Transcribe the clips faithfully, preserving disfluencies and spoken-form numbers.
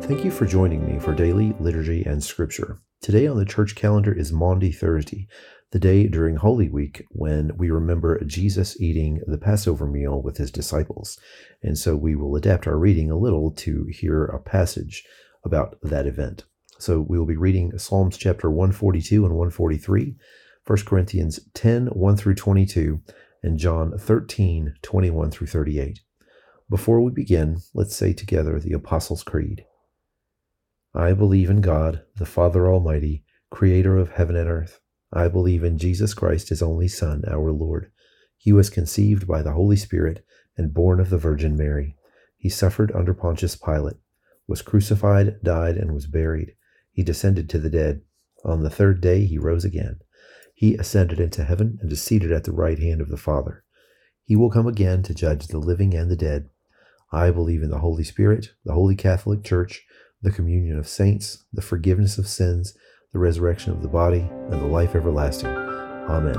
Thank you for joining me for Daily Liturgy and Scripture. Today on the church calendar is Maundy Thursday, the day during Holy Week when we remember Jesus eating the Passover meal with his disciples. And so we will adapt our reading a little to hear a passage about that event. So we will be reading Psalms chapter one forty-two and one forty-three, First Corinthians ten, one through twenty-two, and John thirteen, twenty-one through thirty-eight. Before we begin, let's say together the Apostles' Creed. I believe in God, the Father Almighty, creator of heaven and earth. I believe in Jesus Christ, his only Son, our Lord. He was conceived by the Holy Spirit and born of the Virgin Mary. He suffered under Pontius Pilate, was crucified, died, and was buried. He descended to the dead. On the third day he rose again. He ascended into heaven and is seated at the right hand of the Father. He will come again to judge the living and the dead. I believe in the Holy Spirit, the Holy Catholic Church, the communion of saints, the forgiveness of sins, the resurrection of the body, and the life everlasting. Amen.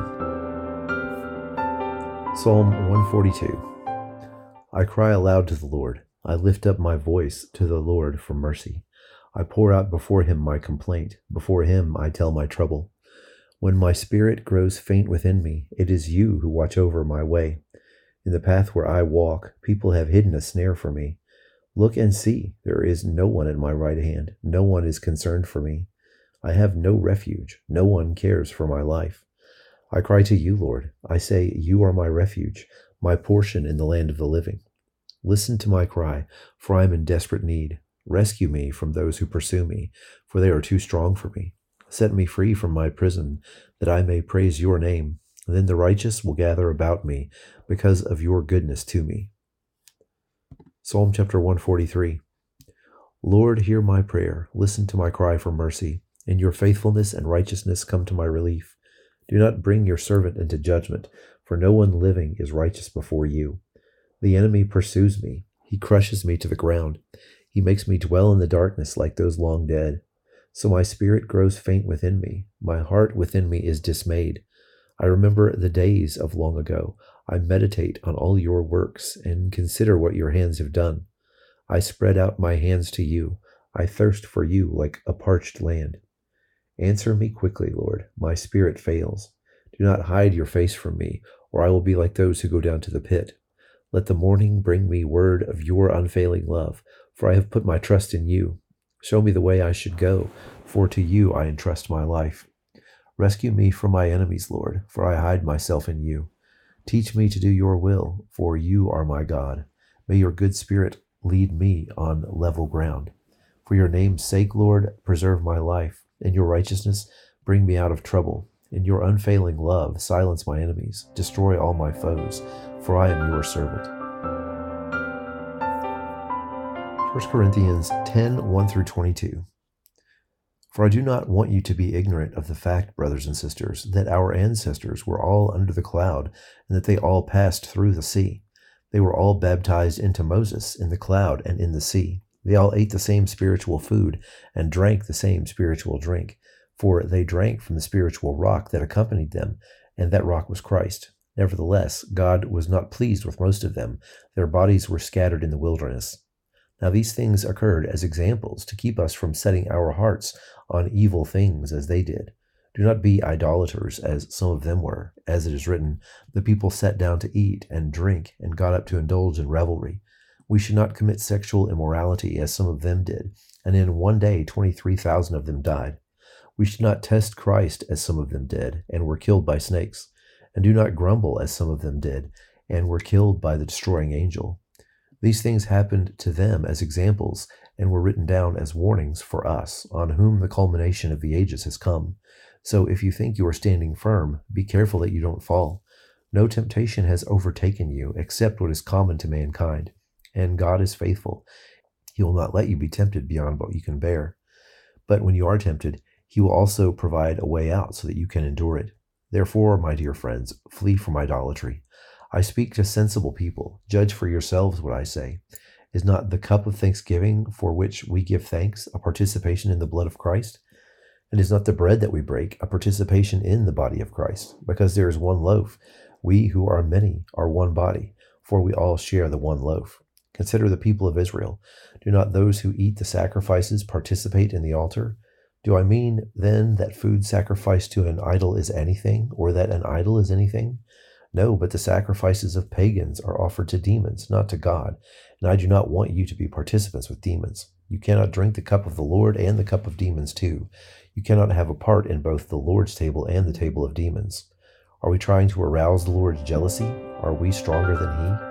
Psalm one forty-two. I cry aloud to the Lord. I lift up my voice to the Lord for mercy. I pour out before him my complaint. Before him I tell my trouble. When my spirit grows faint within me, it is you who watch over my way. In the path where I walk, people have hidden a snare for me. Look and see, there is no one at my right hand. No one is concerned for me. I have no refuge. No one cares for my life. I cry to you, Lord. I say, you are my refuge, my portion in the land of the living. Listen to my cry, for I am in desperate need. Rescue me from those who pursue me, for they are too strong for me. Set me free from my prison, that I may praise your name. Then the righteous will gather about me because of your goodness to me. Psalm chapter one forty-three. Lord, hear my prayer. Listen to my cry for mercy. In your faithfulness and righteousness come to my relief. Do not bring your servant into judgment, for no one living is righteous before you. The enemy pursues me. He crushes me to the ground. He makes me dwell in the darkness like those long dead. So my spirit grows faint within me. My heart within me is dismayed. I remember the days of long ago. I meditate on all your works and consider what your hands have done. I spread out my hands to you. I thirst for you like a parched land. Answer me quickly, Lord. My spirit fails. Do not hide your face from me, or I will be like those who go down to the pit. Let the morning bring me word of your unfailing love, for I have put my trust in you. Show me the way I should go, for to you I entrust my life. Rescue me from my enemies, Lord, for I hide myself in you. Teach me to do your will, for you are my God. May your good spirit lead me on level ground. For your name's sake, Lord, preserve my life. In your righteousness, bring me out of trouble. In your unfailing love, silence my enemies. Destroy all my foes, for I am your servant. First Corinthians ten, one through twenty-two. For I do not want you to be ignorant of the fact, brothers and sisters, that our ancestors were all under the cloud, and that they all passed through the sea. They were all baptized into Moses in the cloud and in the sea. They all ate the same spiritual food and drank the same spiritual drink, for they drank from the spiritual rock that accompanied them, and that rock was Christ. Nevertheless, God was not pleased with most of them. Their bodies were scattered in the wilderness. Now these things occurred as examples to keep us from setting our hearts on evil things as they did. Do not be idolaters as some of them were. As it is written, the people sat down to eat and drink and got up to indulge in revelry. We should not commit sexual immorality as some of them did, and in one day twenty-three thousand of them died. We should not test Christ as some of them did and were killed by snakes, and do not grumble as some of them did and were killed by the destroying angel. These things happened to them as examples and were written down as warnings for us, on whom the culmination of the ages has come. So if you think you are standing firm, be careful that you don't fall. No temptation has overtaken you except what is common to mankind, and God is faithful. He will not let you be tempted beyond what you can bear. But when you are tempted, he will also provide a way out so that you can endure it. Therefore, my dear friends, flee from idolatry. I speak to sensible people. Judge for yourselves what I say. Is not the cup of thanksgiving for which we give thanks a participation in the blood of Christ? And is not the bread that we break a participation in the body of Christ? Because there is one loaf, we who are many are one body, for we all share the one loaf. Consider the people of Israel. Do not those who eat the sacrifices participate in the altar? Do I mean then that food sacrificed to an idol is anything, or that an idol is anything? No, but the sacrifices of pagans are offered to demons, not to God, and I do not want you to be participants with demons. You cannot drink the cup of the Lord and the cup of demons too. You cannot have a part in both the Lord's table and the table of demons. Are we trying to arouse the Lord's jealousy? Are we stronger than He?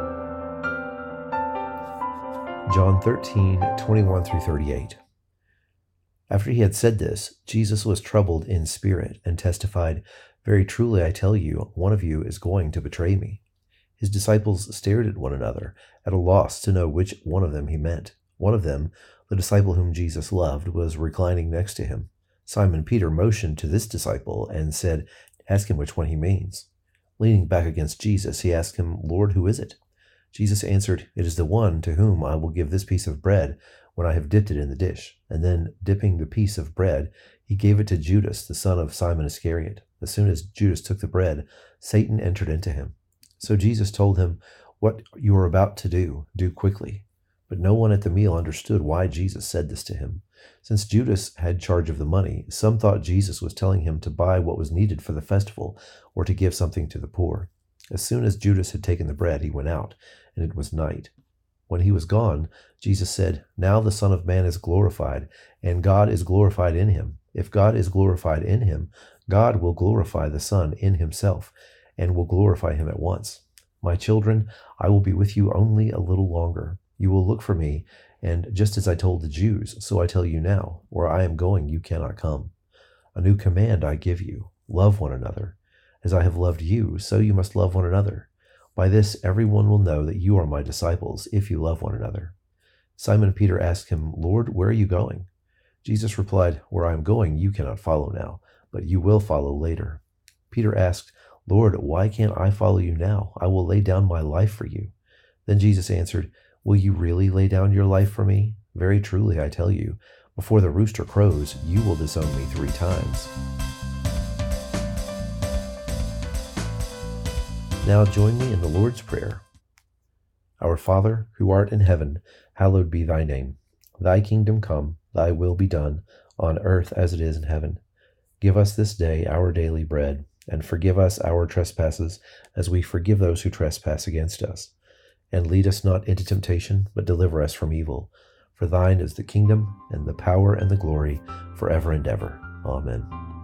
John thirteen, twenty-one through thirty-eight. After he had said this, Jesus was troubled in spirit and testified, "Very truly I tell you, one of you is going to betray me." His disciples stared at one another, at a loss to know which one of them he meant. One of them, the disciple whom Jesus loved, was reclining next to him. Simon Peter motioned to this disciple and said, "Ask him which one he means." Leaning back against Jesus, he asked him, "Lord, who is it?" Jesus answered, "It is the one to whom I will give this piece of bread when I have dipped it in the dish." And then, dipping the piece of bread, he gave it to Judas, the son of Simon Iscariot. As soon as Judas took the bread, Satan entered into him. So Jesus told him, "What you are about to do, do quickly." But no one at the meal understood why Jesus said this to him. Since Judas had charge of the money, some thought Jesus was telling him to buy what was needed for the festival or to give something to the poor. As soon as Judas had taken the bread, he went out, and it was night. When he was gone, Jesus said, "Now the Son of Man is glorified, and God is glorified in him. If God is glorified in him, God will glorify the Son in himself, and will glorify him at once. My children, I will be with you only a little longer. You will look for me, and just as I told the Jews, so I tell you now, where I am going you cannot come. A new command I give you, love one another. As I have loved you, so you must love one another. By this everyone will know that you are my disciples, if you love one another." Simon Peter asked him, "Lord, where are you going?" Jesus replied, "Where I am going you cannot follow now, but you will follow later." Peter asked, "Lord, why can't I follow you now? I will lay down my life for you." Then Jesus answered, "Will you really lay down your life for me? Very truly I tell you, before the rooster crows, you will disown me three times." Now join me in the Lord's Prayer. Our Father, who art in heaven, hallowed be thy name. Thy kingdom come, thy will be done, on earth as it is in heaven. Give us this day our daily bread, and forgive us our trespasses, as we forgive those who trespass against us. And lead us not into temptation, but deliver us from evil. For thine is the kingdom, and the power, and the glory, forever and ever. Amen.